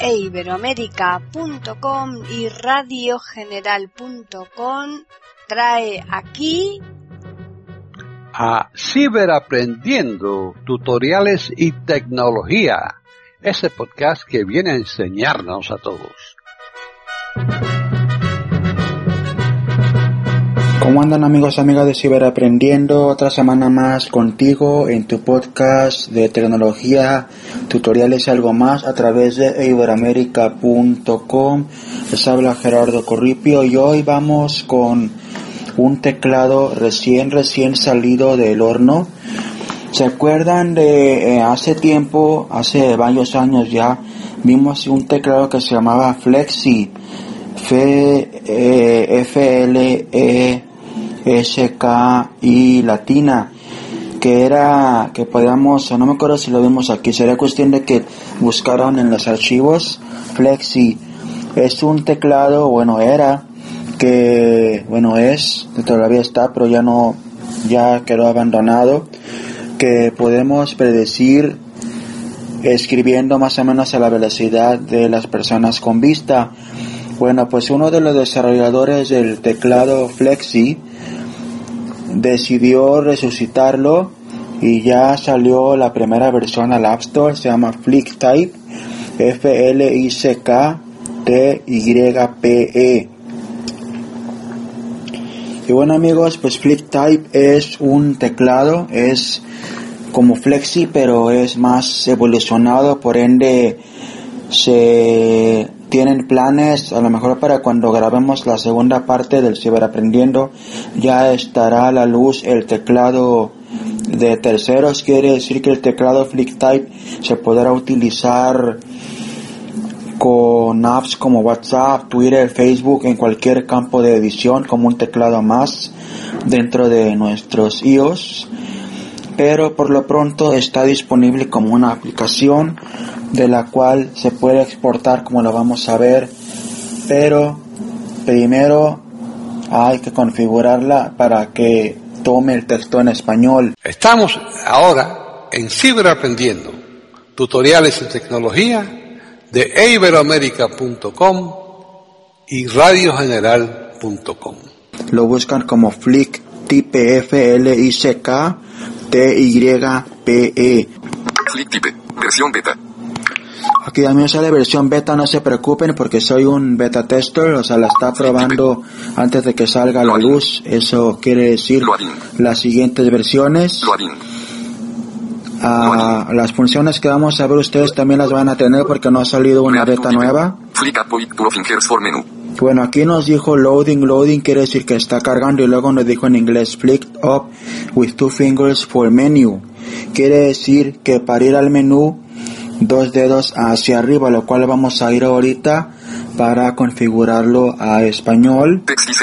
eiberoamerica.com y radiogeneral.com trae aquí a Ciberaprendiendo, tutoriales y tecnología, ese podcast que viene a enseñarnos a todos. ¿Cómo andan amigos, amigas de Ciberaprendiendo? Otra semana más contigo en tu podcast de tecnología, tutoriales y algo más a través de iberoamerica.com. Les habla Gerardo Corripio y hoy vamos con un teclado recién salido del horno. ¿Se acuerdan de hace tiempo, hace varios años ya, vimos un teclado que se llamaba Flexi, F-L-E-S-K-I latina, que podíamos, no me acuerdo si lo vimos aquí, sería cuestión de que buscaron en los archivos. Flexi es un teclado, todavía está, pero ya quedó abandonado, que podemos predecir escribiendo más o menos a la velocidad de las personas con vista. Bueno, pues uno de los desarrolladores del teclado Flexi decidió resucitarlo y ya salió la primera versión al App Store. Se llama FlickType, F-L-I-C-K-T-Y-P-E. Y bueno amigos, pues FlickType es un teclado, es como Flexi pero es más evolucionado, por ende se tienen planes, a lo mejor para cuando grabemos la segunda parte del Ciberaprendiendo ya estará a la luz el teclado de terceros. Quiere decir que el teclado FlickType se podrá utilizar con apps como WhatsApp, Twitter, Facebook, en cualquier campo de edición, como un teclado más dentro de nuestros iOS, pero por lo pronto está disponible como una aplicación de la cual se puede exportar, como lo vamos a ver, pero primero hay que configurarla para que tome el texto en español. Estamos ahora en Ciberaprendiendo, tutoriales en tecnología de iberoamerica.com y radiogeneral.com. Lo buscan como FlickType, F-L-I-C-K-T-Y-P-E. FlickType, versión beta. Aquí a mí me sale versión beta, no se preocupen porque soy un beta tester, o sea, la está probando antes de que salga a la luz. Eso quiere decir las siguientes versiones. Las funciones que vamos a ver ustedes también las van a tener porque no ha salido una beta nueva. Bueno, aquí nos dijo loading quiere decir que está cargando, y luego nos dijo en inglés flick up with two fingers for menu. Quiere decir que para ir al menú, dos dedos hacia arriba, lo cual vamos a ir ahorita para configurarlo a español.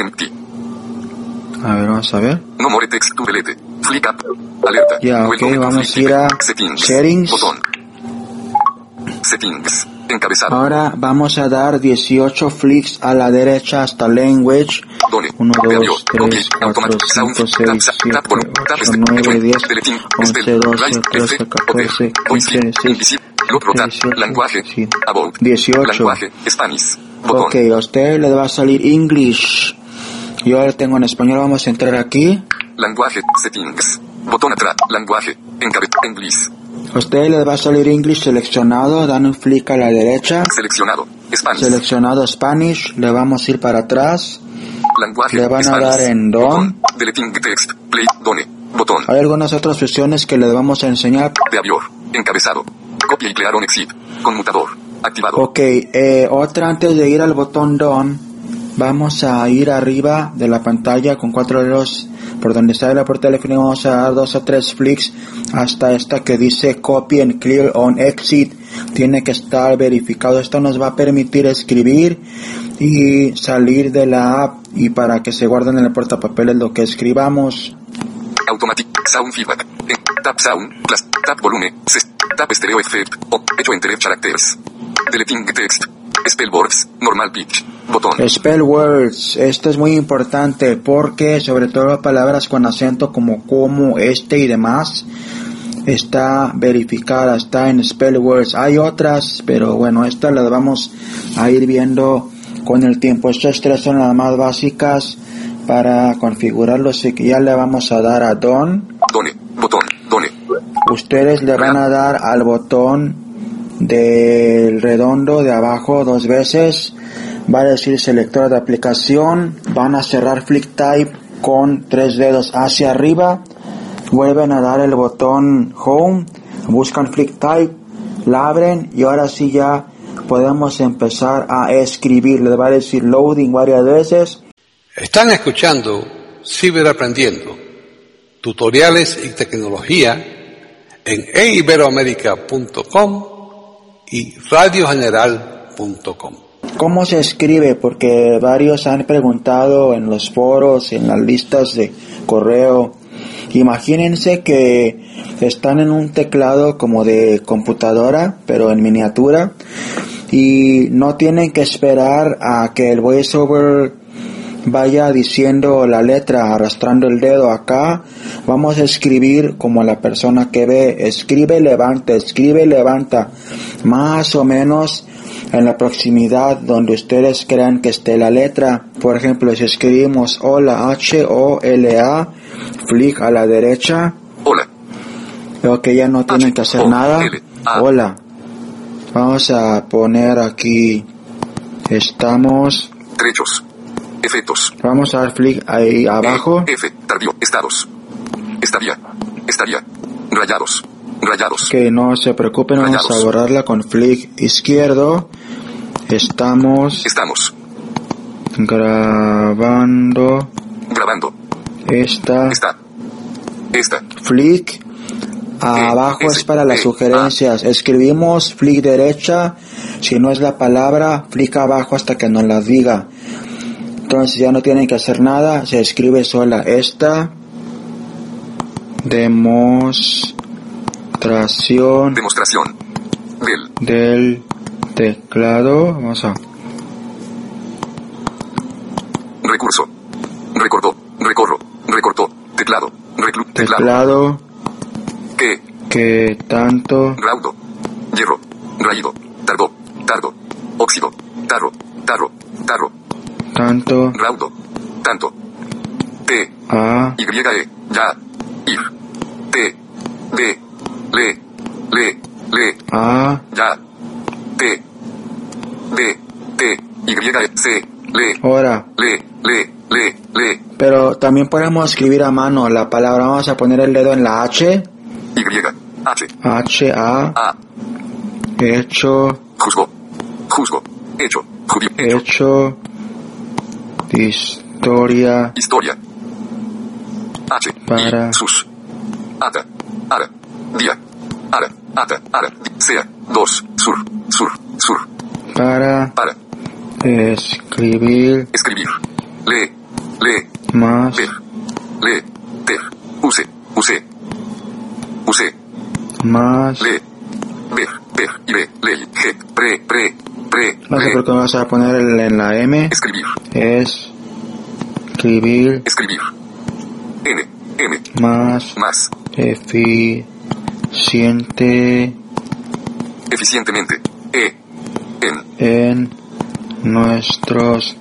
A ver, vamos a ver. No more text to delete. Flick up. Alerta. Ya, ok, vamos a ir a Settings. Botón. Settings. Encabezado. Ahora vamos a dar 18 flicks a la derecha hasta Language. 1, 2, 3, 4, 5, 6, 7, 8, 9, 10, 11, 12, 13, 14, 15, 16, 18. Ok, a usted le va a salir English. Yo ahora tengo en español, vamos a entrar aquí. Lenguaje, settings, botón atrás, lenguaje, English. A usted le va a salir English seleccionado, dan un flick a la derecha. Seleccionado, Spanish. Seleccionado Spanish, le vamos a ir para atrás. Lenguaje, le van Spanish. A dar en Done. Deleting text, play, Done, botón. Hay algunas otras opciones que le vamos a enseñar. De avión, encabezado, copia y crear on exit, conmutador, activado. Ok, otra antes de ir al botón Done. Vamos a ir arriba de la pantalla con 4 dedos por donde está la puerta del teléfono. Vamos a dar 2 o 3 flicks hasta esta que dice Copy and Clear on Exit. Tiene que estar verificado. Esto nos va a permitir escribir y salir de la app, y para que se guarden en el portapapeles lo que escribamos. Automatic Sound Feedback. Tap Sound, plus, Tap Volume, Tap Stereo Effect, hecho entre characters. Deleting text. Spell words, normal pitch, botón. Spell words, esto es muy importante porque sobre todo palabras con acento como, este y demás, está verificada, está en Spellworks. Hay otras, pero bueno, estas las vamos a ir viendo con el tiempo. Estas tres son las más básicas para configurarlo, así que ya le vamos a dar a Done. Botón, Done. Ustedes le van a dar al botón del redondo de abajo 2 veces. Va a decir selector de aplicación. Van a cerrar FlickType con 3 dedos hacia arriba. Vuelven a dar el botón Home. Buscan FlickType. La abren y ahora sí ya podemos empezar a escribir. Les va a decir loading varias veces. Están escuchando Ciberaprendiendo, tutoriales y tecnología en eiberoamerica.com y radiogeneral.com. ¿Cómo se escribe? Porque varios han preguntado en los foros, en las listas de correo. Imagínense que están en un teclado como de computadora, pero en miniatura, y no tienen que esperar a que el VoiceOver vaya diciendo la letra, arrastrando el dedo acá. Vamos a escribir como la persona que ve, escribe, levanta, más o menos en la proximidad donde ustedes crean que esté la letra. Por ejemplo, si escribimos hola, H-O-L-A, flick a la derecha. Hola. Veo que ya no tienen que hacer nada. Hola. Vamos a poner aquí, estamos. Trechos. Efectos. Vamos a dar flick ahí abajo. F, tardío, estados. Estaría. Rayados. Que no se preocupen, vamos a borrarla con flick izquierdo. Estamos grabando. Esta. Flick abajo es para las sugerencias. Escribimos flick derecha. Si no es la palabra, flick abajo hasta que nos la diga. Entonces ya no tienen que hacer nada, se escribe sola. Esta demostración del teclado. Vamos a recurso, recortó, teclado, que tanto raudo, hierro, raído, tardo, óxido, tarro, tanto raudo, tanto, T, A, Y, ya, ir, T, D, le, A, ya, T, D, Y, C, le, ahora. le. Pero también podemos escribir a mano la palabra. Vamos a poner el dedo en la H. Y, H, A, hecho, juzgo, hecho, historia, H, para, I, sus, ata, ara, día, ara, sea, dos, sur, para escribir, le, más, ver, le, ter, use, más, le, ver, y le, je, pre, no sé por qué vas a poner en la M. escribir, N, más, eficientemente, en nuestros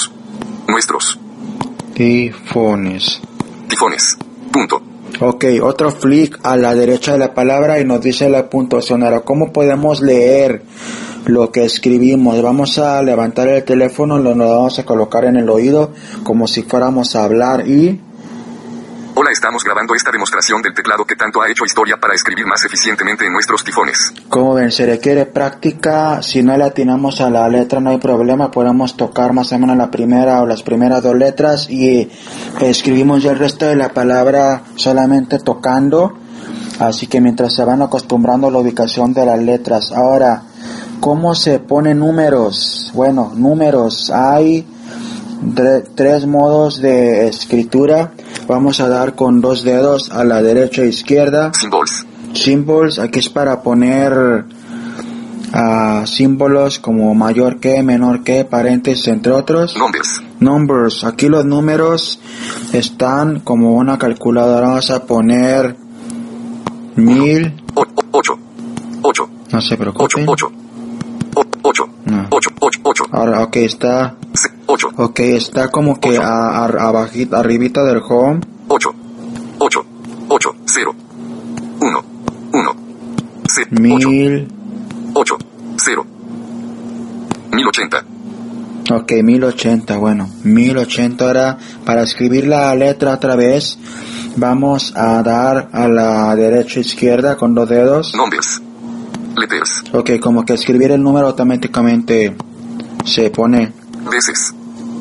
tifones. Punto. Ok, otro flick a la derecha de la palabra y nos dice la puntuación. Ahora, ¿cómo podemos leer lo que escribimos? Vamos a levantar el teléfono, lo vamos a colocar en el oído como si fuéramos a hablar y... Hola, estamos grabando esta demostración del teclado que tanto ha hecho historia para escribir más eficientemente en nuestros tifones. Como ven, se requiere práctica. Si no le atinamos a la letra no hay problema, podemos tocar más o menos la primera o las primeras 2 letras y escribimos ya el resto de la palabra solamente tocando. Así que mientras se van acostumbrando a la ubicación de las letras. Ahora, ¿cómo se ponen números? Bueno, números, hay 3 modos de escritura. Vamos a dar con 2 dedos a la derecha e izquierda. Symbols, aquí es para poner símbolos como mayor que, menor que, paréntesis, entre otros. Numbers, aquí los números están como una calculadora. Vamos a poner 1000. 8. 8. No se 8. preocupen. 8. 8. No. 8. 8. 8. Ahora, ok, está. 8. Ok, está como que abajito, arribita del home. 8. 8. 8. 0. 1. 1. 1000. 8. 0. 1080. Ok, 1080, bueno, 1080. Ahora, para escribir la letra otra vez, vamos a dar a la derecha izquierda con los dedos. Nombres. Letters. Ok, como que escribir el número automáticamente se pone Veces.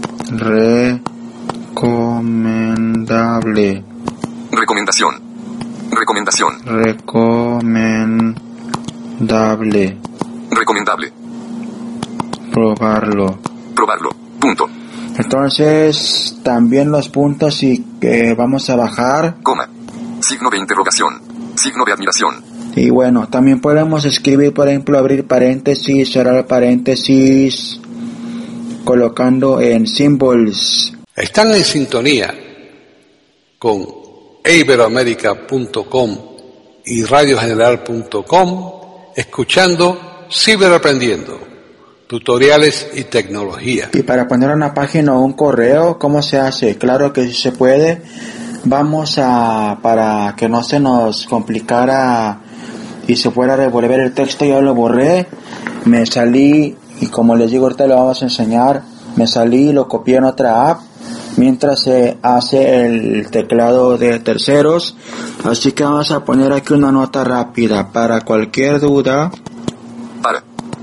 recomendable. Recomendación. Recomendación. Recomendable. Recomendable. Probarlo. Probarlo. Punto. Entonces, también los puntos y que vamos a bajar. Coma. Signo de interrogación. Signo de admiración. Y bueno, también podemos escribir, por ejemplo, abrir paréntesis, cerrar paréntesis, colocando en symbols. Están en sintonía con iberoamerica.com y radiogeneral.com, escuchando Ciberaprendiendo, tutoriales y tecnología. Y para poner una página o un correo, ¿cómo se hace? Claro que sí se puede. Para que no se nos complicara y se fuera a revolver el texto, yo lo borré, me salí y como les digo ahorita lo vamos a enseñar, me salí y lo copié en otra app mientras se hace el teclado de terceros. Así que vamos a poner aquí una nota rápida para cualquier duda. Para.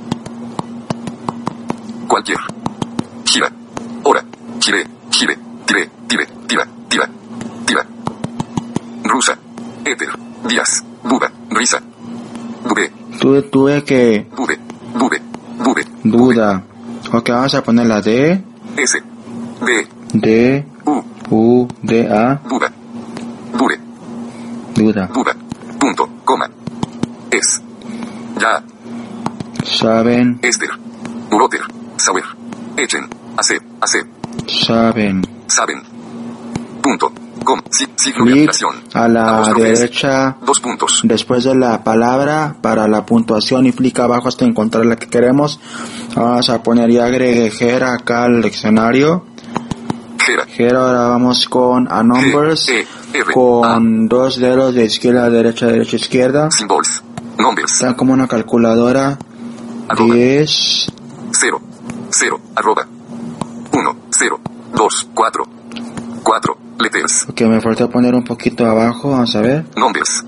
Cualquier. Gira. Hora. Gire. Gire. Tire. Tire. Tira. Tira. Tira. Rusa. Éter. Díaz. Buba. Risa. Bube. Tuve que Bube. Bube. Bube. duda. Ok, vamos a poner la D. S. D. D. U. U. D. A. Buba. Bure. Duda. Buba. Punto. Coma. Es. Ya. Saben. Esther. Uroter. Saber. Echen. Hacer. Hacer. Saben. Saben. Punto. Com. Signo de Clic admiración. a la Apóstrofes. derecha 2 puntos. después de la palabra para la puntuación y clic abajo hasta encontrar la que queremos. Vamos a poner y agregué Gera acá al diccionario. Gera. Gera, ahora vamos con a numbers G, E, R, con 2 dedos de izquierda a derecha, derecha, izquierda. Symbols. Numbers. Está como una calculadora. Arroba. 10. 0. 0. Arroba. 1. 0. 2. 4. 4. Letters. Ok, me falta poner un poquito abajo, vamos a ver. Numbers.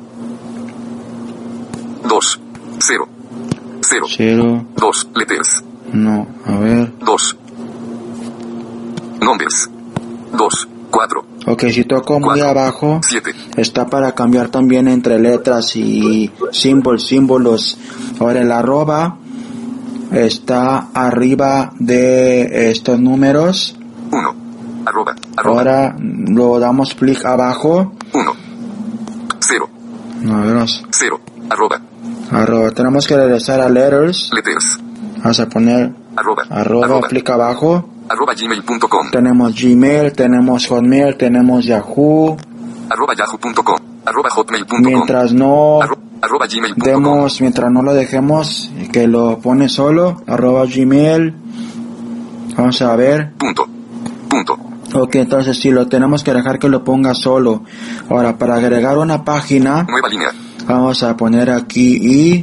2. 0. 0. 0. 2. Letters. No, a ver. 2. Numbers. 2. 4. Ok, si toco muy 4, abajo, 7. está para cambiar también entre letras y símbolos. Ahora el arroba está arriba de estos números. 1. Arroba. Ahora lo damos clic abajo. 1. 0. A ver, 0. Arroba. tenemos que regresar a letters. Letters. Vamos a poner Arroba. clic abajo. Arroba gmail.com. Tenemos Gmail, tenemos Hotmail, tenemos Yahoo. Arroba yahoo.com. Arroba hotmail.com. Mientras no Arroba gmail.com. mientras no lo dejemos que lo pone solo, @Gmail. Vamos a ver. Punto. Ok, entonces sí, lo tenemos que dejar que lo ponga solo. Ahora, para agregar una página, Nueva línea. vamos a poner aquí Y.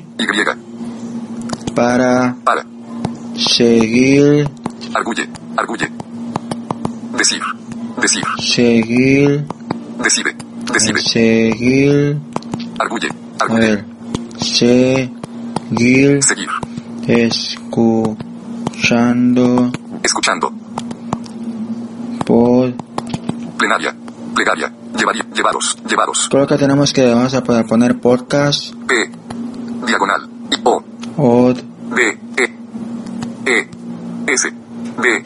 para Para. seguir, Arguye. Decir. seguir, Decide. Arguye. a ver, seguir, Seguir. escuchando, Plegaria. Llevados. creo que tenemos que, vamos a poner podcast, P. Diagonal. I. O. od, D. E. S. D.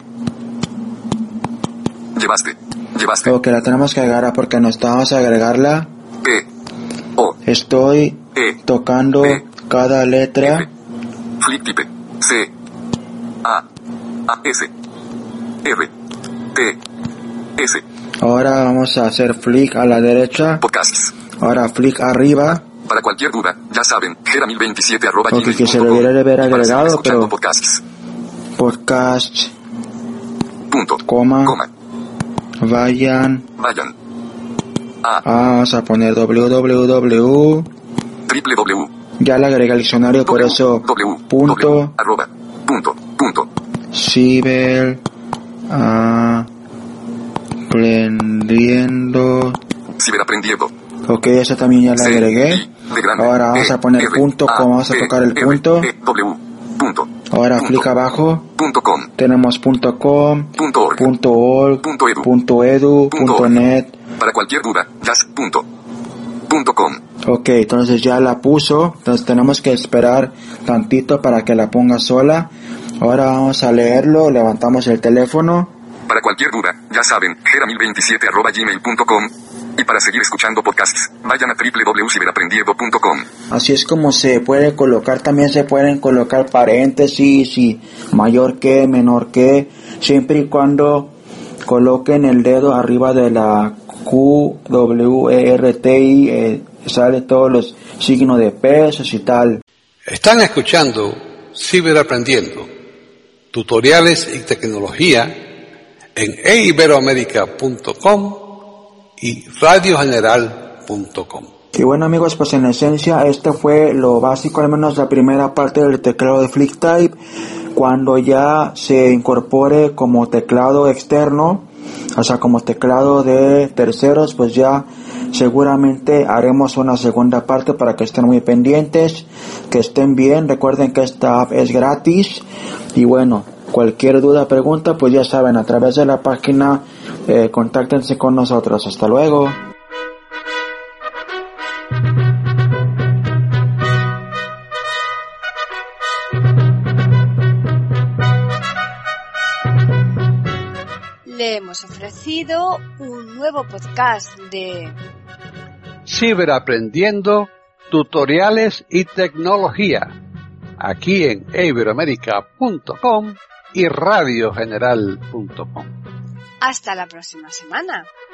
Llevaste. creo que la tenemos que agregar porque no vamos a agregarla. P. O. Estoy E. tocando cada letra. R. Flick type. C. A. S. R. T. S. Ahora vamos a hacer flick a la derecha. Podcasts. Ahora flick arriba. Para cualquier duda, ya saben, gera1027 Ok, que se lo debería de haber agregado, pero podcasts. Podcast, Punto. coma, Vayan. vamos a poner www, www. ya le agregué al diccionario, por eso punto, arroba, punto. ciber aprendiendo. Ciberaprendiendo. Ok, eso también ya le agregué. Ahora vamos a poner punto, como vamos a tocar el punto. Ahora clic abajo. .com. Tenemos .com, .org. .org, .edu. .net. Para cualquier duda, .com. Ok, entonces ya la puso. Entonces tenemos que esperar tantito para que la ponga sola. Ahora vamos a leerlo. Levantamos el teléfono. Para cualquier duda, ya saben, gera1027@gmail.com. Y para seguir escuchando podcasts, vayan a www.ciberaprendiendo.com. Así es como se puede colocar. También se pueden colocar paréntesis y mayor que, menor que, siempre y cuando coloquen el dedo arriba de la QWERTI, sale todos los signos de pesos y tal. Están escuchando Ciberaprendiendo, tutoriales y tecnología en eiberoamerica.com y radiogeneral.com. Y bueno amigos, pues en esencia esto fue lo básico, al menos la primera parte del teclado de FlickType. Cuando ya se incorpore como teclado externo, o sea como teclado de terceros, pues ya seguramente haremos una segunda parte para que estén muy pendientes, que estén bien. Recuerden que esta app es gratis y bueno, cualquier duda, pregunta, pues ya saben, a través de la página contáctense con nosotros. Hasta luego. Le hemos ofrecido un nuevo podcast de Ciberaprendiendo, tutoriales y tecnología, aquí en eiberoamerica.com y radiogeneral.com. Hasta la próxima semana.